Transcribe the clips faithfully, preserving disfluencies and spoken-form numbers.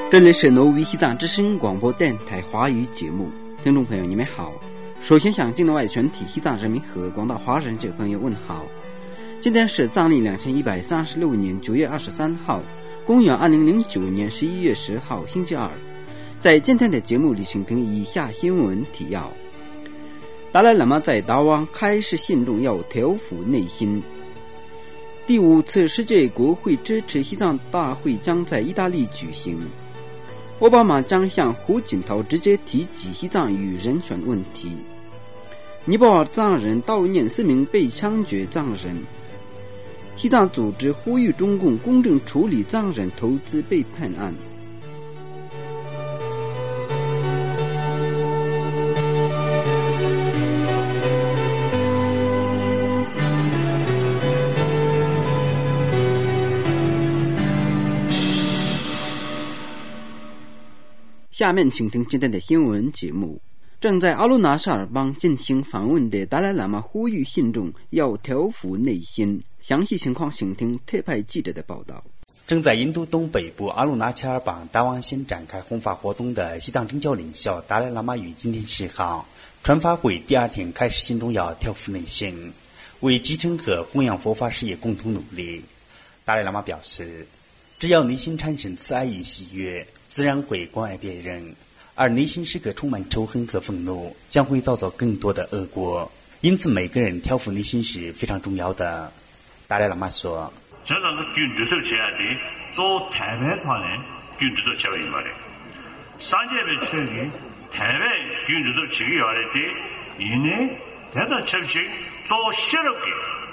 这里是挪威西藏之声广播电台华语节目，听众朋友你们好。首先向境内外全体西藏人民和广大华人界朋友问好。今天是藏历两千一百三十六年九月二十三号，公元二零零九年十一月十号星期二。在今天的节目里，请听以下新闻提要：达赖喇嘛在达旺开示信众要调伏内心。第五次世界国会支持西藏大会将在意大利举行。奥巴马将向胡锦涛直接提及西藏与人权问题。尼泊尔藏人悼念四名被枪决藏人。西藏组织呼吁中共公正处理藏人投资背叛案。下面请听今天的新闻节目。正在阿鲁纳沙尔邦进行访问的达赖喇嘛呼吁信众要调伏内心。详细情况请听特派记者的报道。 正在印度东北部阿鲁纳恰尔邦达旺县展开弘法活动的西藏政教领袖达赖喇嘛于今天十号传法会第二天开始信众要调伏内心，为继承和弘扬佛法事业共同努力。达赖喇嘛表示，只要内心产生慈爱与喜悦，自然会关爱别人，而内心时刻充满仇恨和愤怒，将会造成更多的恶果。因此每个人调伏内心是非常重要的。达赖喇嘛说， 저는 균도서 제야지 조 대배판에 균도서 제가 이 말에 산제배 책이 대배 균도서 지기 말했지 이내 대다 책식 조 시럽게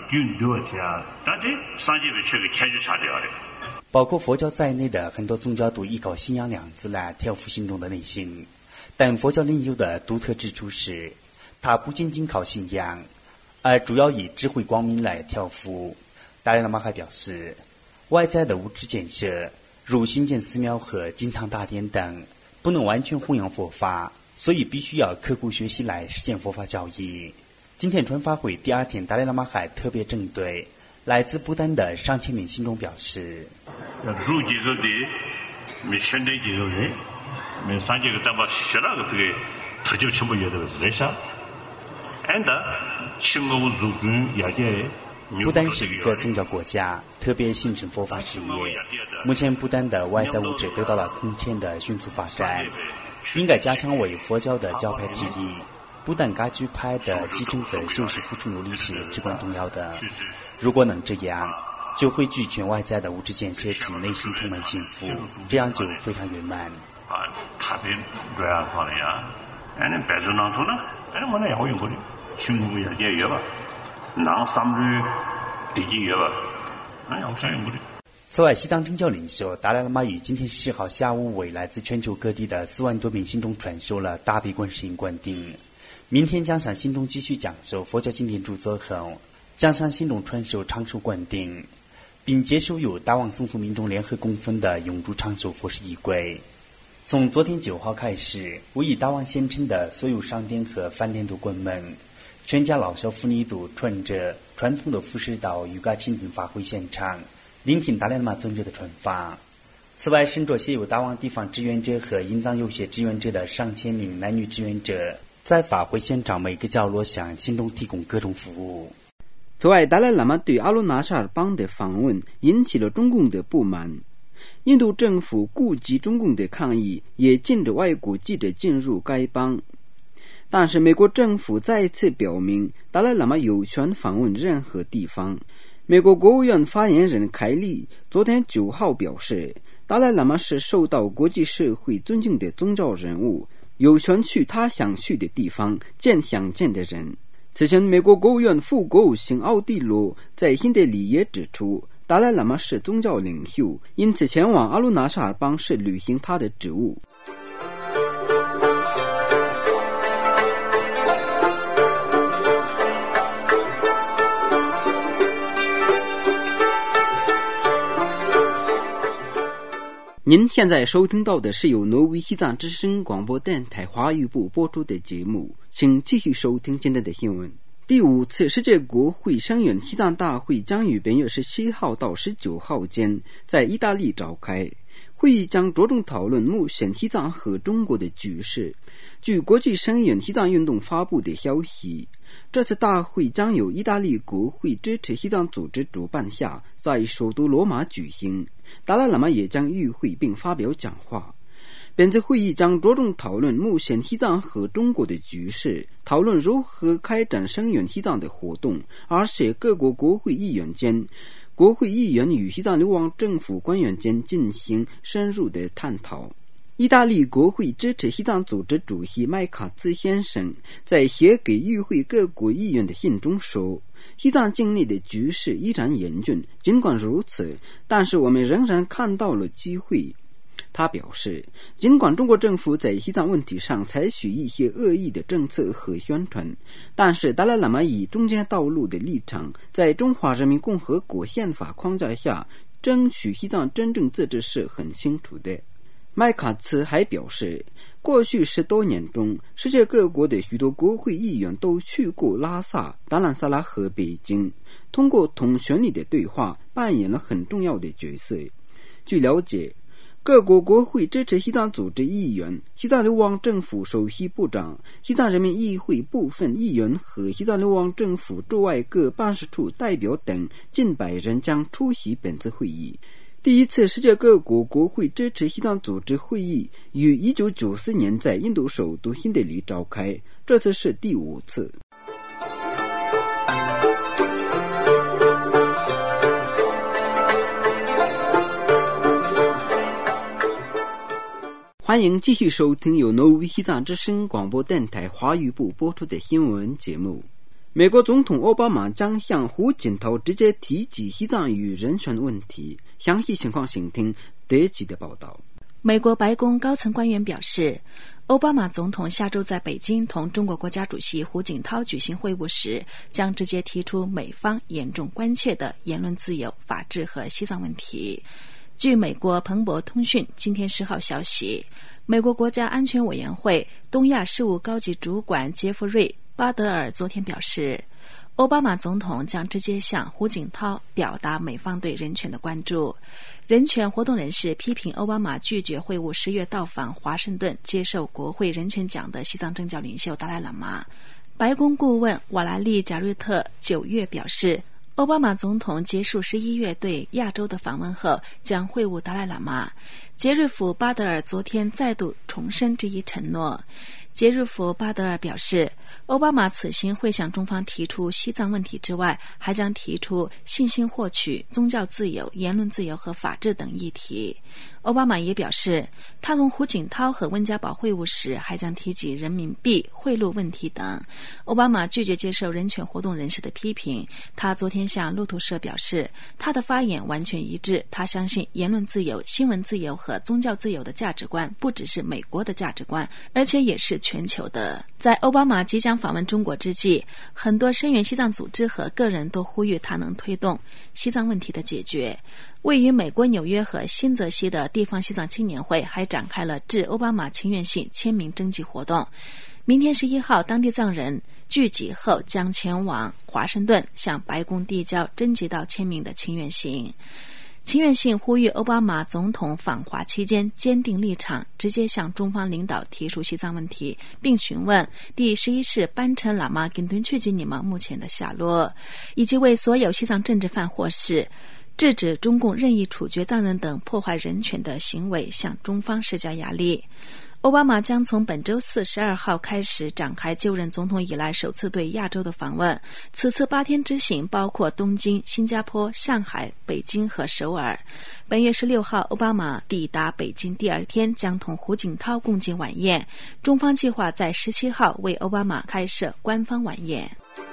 균도 제야 다지 산제배 책이 제주 차려 말에 包括佛教在内的很多宗教都依靠信仰两字来调伏信众的内心，但佛教领袖的独特之处是，它不仅仅靠信仰，而主要以智慧光明来调伏。达赖喇嘛还表示，外在的物质建设，如新建寺庙和金堂大殿等，不能完全弘扬佛法，所以必须要刻苦学习来实践佛法教义。今天传法会第二天，达赖喇嘛还特别针对来自不丹的上千名信众表示， 入节个的没现代节个的没三节个单把学那个这个特就全部有的是啥安的清国入军也给不丹是一个宗教国家，特别兴盛佛法事业。目前不丹的外在物质得到了空前的迅速发展，应该加强为佛教的教派之一。不丹噶举派的继承和修习付出努力是至关重要的。如果能这样，就会俱全外在的物质建设及内心充满幸福，这样就非常圆满。 啊，他的这样说的呀，俺那白族囊头呢，俺我那也好用过的，清国也也有吧，囊三日地基有吧，俺也好想用过的。 此外，西藏政教领袖达赖喇嘛于今天十号下午为来自全球各地的四万多名信众传授了大悲观世音灌顶，明天将向信众继续讲授佛教经典著作后，将向信众传授长寿灌顶，并接受由达旺松苏民众联合供奉的永驻长寿佛事仪轨。从昨天九号开始，位于达旺县城的所有商店和饭店都关门，全家老少妇女都穿着传统的服饰到瑜伽亲自法会现场，聆听达赖喇嘛尊者的传法。此外，身着写有达旺地方志愿者和印藏有些志愿者的上千名男女志愿者，在法会现场每个角落向信众提供各种服务。 此外，达赖喇嘛对阿鲁纳沙尔邦的访问引起了中共的不满。印度政府顾及中共的抗议，也禁止外国记者进入该邦。但是美国政府再次表明，达赖喇嘛有权访问任何地方。美国国务院发言人凯利昨天九号表示，达赖喇嘛是受到国际社会尊敬的宗教人物，有权去他想去的地方，见想见的人。此前，美国国务院副国务卿奥蒂罗在新德里也指出，达赖喇嘛是宗教领袖，因此前往阿鲁纳沙尔邦是履行他的职务。您现在收听到的是由挪威西藏之声广播电台华语部播出的节目，请继续收听今天的新闻。第五次世界国会声援西藏大会将于本月十七号到十九号间在意大利召开。 会议将着重讨论目前西藏和中国的局势。据国际声援西藏运动发布的消息，这次大会将由意大利国会支持西藏组织主办下，在首都罗马举行。达赖喇嘛也将与会并发表讲话。本次会议将着重讨论目前西藏和中国的局势，讨论如何开展声援西藏的活动，而且各国国会议员间、国会议员与西藏流亡政府官员间进行深入的探讨。意大利国会支持西藏组织主席麦卡兹先生在写给与会各国议员的信中说，西藏境内的局势依然严峻，尽管如此，但是我们仍然看到了机会。他表示，尽管中国政府在西藏问题上采取一些恶意的政策和宣传，但是达赖喇嘛以中间道路的立场，在中华人民共和国宪法框架下争取西藏真正自治是很清楚的。麦卡茨还表示，过去十多年中，世界各国的许多国会议员都去过拉萨、达兰萨拉和北京，通过同权力的对话扮演了很重要的角色。据了解，各国国会支持西藏组织议员、西藏流亡政府首席部长、西藏人民议会部分议员和西藏流亡政府驻外各办事处代表等近百人将出席本次会议。第一次世界各国国会支持西藏组织会议于一九九四年在印度首都新德里召开，这次是第五次。欢迎继续收听由挪威西藏之声广播电台华语部播出的新闻节目。美国总统奥巴马将向胡锦涛直接提及西藏与人权问题，详细情况请听德吉的报道。 美国白宫高层官员表示，奥巴马总统下周在北京同中国国家主席胡锦涛举行会晤时，将直接提出美方严重关切的言论自由、法治和西藏问题。据美国彭博通讯今天十号消息，美国国家安全委员会东亚事务高级主管杰弗瑞·巴德尔昨天表示，奥巴马总统将直接向胡锦涛表达美方对人权的关注。人权活动人士批评奥巴马拒绝会晤十月到访华盛顿接受国会人权奖的西藏政教领袖达赖喇嘛。白宫顾问瓦拉利·贾瑞特九月表示，奥巴马总统结束十一月对亚洲的访问后将会晤达赖喇嘛。杰瑞夫·巴德尔昨天再度重申这一承诺。杰瑞夫·巴德尔表示，奥巴马此行会向中方提出西藏问题之外，还将提出信息获取、宗教自由、言论自由和法治等议题。奥巴马也表示，他同胡锦涛和温家宝会晤时还将提及人民币贿赂问题等。奥巴马拒绝接受人权活动人士的批评。他昨天向路透社表示，他的发言完全一致，他相信言论自由、新闻自由和宗教自由的价值观不只是美国的价值观，而且也是全球的。在奥巴马即将访问中国之际，很多声援西藏组织和个人都呼吁他能推动西藏问题的解决。位于美国纽约和新泽西的地方西藏青年会还展开了致奥巴马请愿信签名征集活动。明天十一号，当地藏人聚集后将前往华盛顿向白宫递交征集到签名的请愿信。请愿信呼吁奥巴马总统访华期间坚定立场，直接向中方领导提出西藏问题，并询问第十一世班禅喇嘛跟敦确吉尼玛目前的下落，以及为所有西藏政治犯获释，制止中共任意处决藏人等破坏人权的行为，向中方施加压力。奥巴马将从本周四十二号开始展开就任总统以来首次对亚洲的访问。此次八天之行包括东京、新加坡、上海、北京和首尔。本月十六号，奥巴马抵达北京第二天将同胡锦涛共进晚宴。中方计划在十七号为奥巴马开设官方晚宴。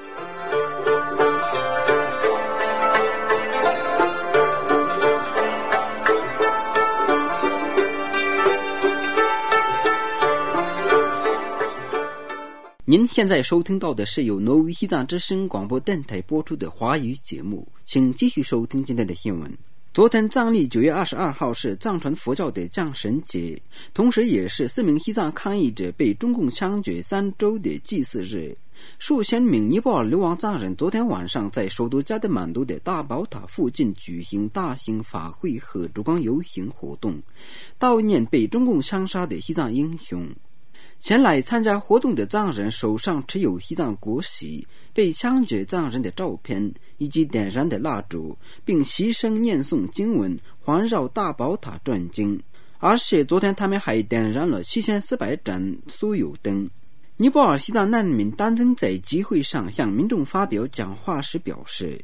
您现在收听到的是由挪威西藏之声广播电台播出的华语节目，请继续收听今天的新闻。昨天藏历九月二十二号是藏传佛教的降神节，同时也是四名西藏抗议者被中共枪决三周的祭祀日。 数千名尼泊尔流亡藏人昨天晚上在首都加德满都的大宝塔附近举行大型法会和烛光游行活动，悼念被中共枪杀的西藏英雄。前来参加活动的藏人手上持有西藏国旗、被枪决藏人的照片以及点燃的蜡烛，并齐声念诵经文，环绕大宝塔转经。而且昨天他们还点燃了七千四百盏酥油灯。尼泊尔西藏难民丹增在集会上向民众发表讲话时表示，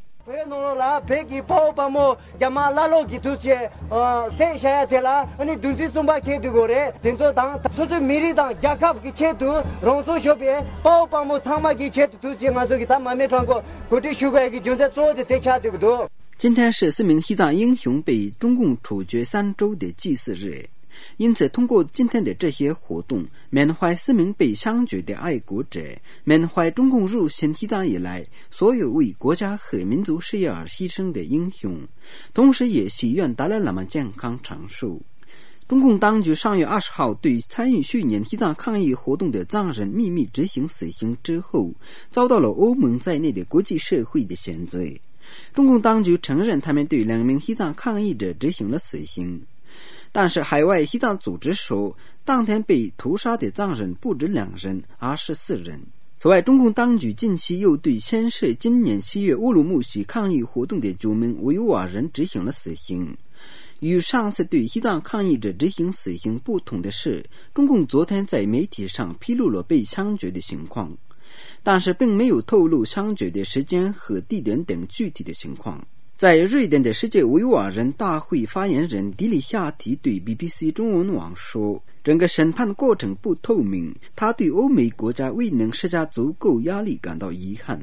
今天是四名西藏英雄被中共处决三周的祭祀日，因此通过今天的这些活动，缅怀四名被枪决的爱国者，缅怀中共入侵西藏以来所有为国家和民族事业而牺牲的英雄，同时也祈愿达赖喇嘛健康长寿。中共当局上月二十号对参与去年西藏抗议活动的藏人秘密执行死刑之后，遭到了欧盟在内的国际社会的谴责。中共当局承认他们对两名西藏抗议者执行了死刑，但是海外西藏组织说，当天被屠杀的藏人不止两人，而是四人。此外，中共当局近期又对牵涉今年七月乌鲁木齐抗议活动的九名维吾尔人执行了死刑。与上次对西藏抗议者执行死刑不同的是，中共昨天在媒体上披露了被枪决的情况，但是并没有透露枪决的时间和地点等具体的情况。在瑞典的世界维吾尔人大会发言人迪里夏提对 B B C 中文网说，整个审判过程不透明，他对欧美国家未能施加足够压力感到遗憾。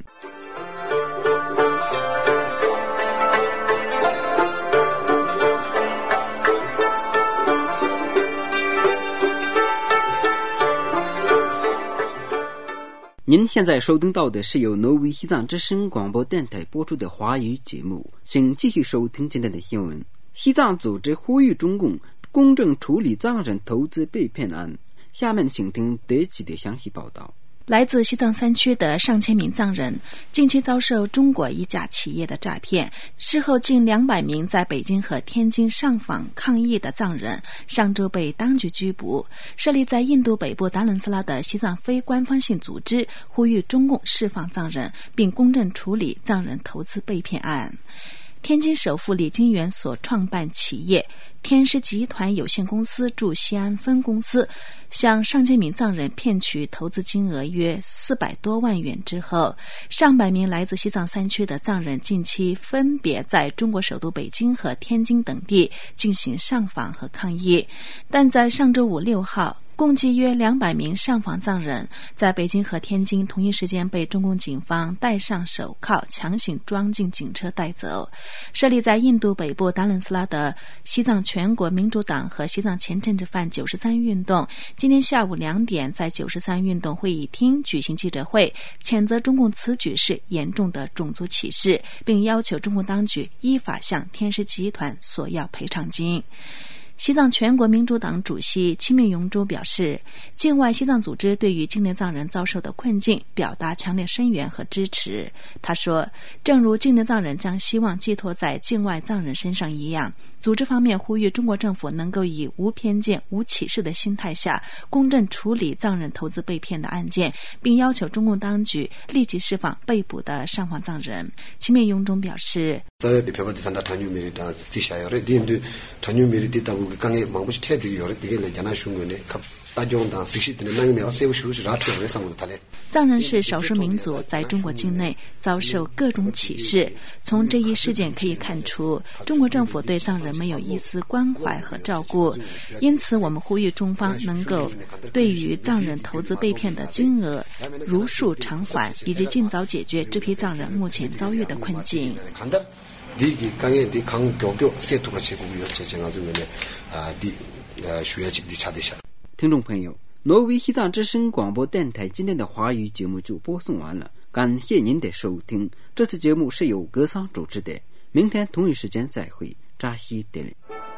您现在收听到的是由挪威西藏之声广播电台播出的华语节目，请继续收听今天的新闻。西藏组织呼吁中共公正处理藏人投资被骗案。下面请听德吉的详细报道。 来自西藏山区的上千名藏人近期遭受中国一家企业的诈骗，事后近两百名在北京和天津上访抗议的藏人上周被当局拘捕。设立在印度北部达伦斯拉的西藏非官方性组织呼吁中共释放藏人，并公正处理藏人投资被骗案。天津首富李金元所创办企业天狮集团有限公司驻西安分公司向上千名藏人骗取投资金额约四百多万元之后，上百名来自西藏山区的藏人近期分别在中国首都北京和天津等地进行上访和抗议。但在上周五六号，共计约两百名上访藏人在北京和天津同一时间被中共警方戴上手铐，强行装进警车带走。设立在印度北部达伦斯拉的西藏全国民主党和西藏前政治犯九十三运动今天下午两点在九十三运动会议厅举行记者会，谴责中共此举是严重的种族歧视，并要求中共当局依法向天狮集团索要赔偿金。西藏全国民主党主席钦命永珠表示，境外西藏组织对于境内藏人遭受的困境表达强烈声援和支持。他说，正如境内藏人将希望寄托在境外藏人身上一样，组织方面呼吁中国政府能够以无偏见、无歧视的心态下公正处理藏人投资被骗的案件，并要求中共当局立即释放被捕的上访藏人。钦命永珠表示，藏人是少数民族，在中国境内遭受各种歧视。从这一事件可以看出，中国政府对藏人没有一丝关怀和照顾。因此，我们呼吁中方能够对于藏人投资被骗的金额如数偿还，以及尽早解决这批藏人目前遭遇的困境。 听众朋友，挪威西藏之声广播电台今天的华语节目就播送完了，感谢您的收听。这次节目是由格桑主持的，明天同一时间再会，扎西德里。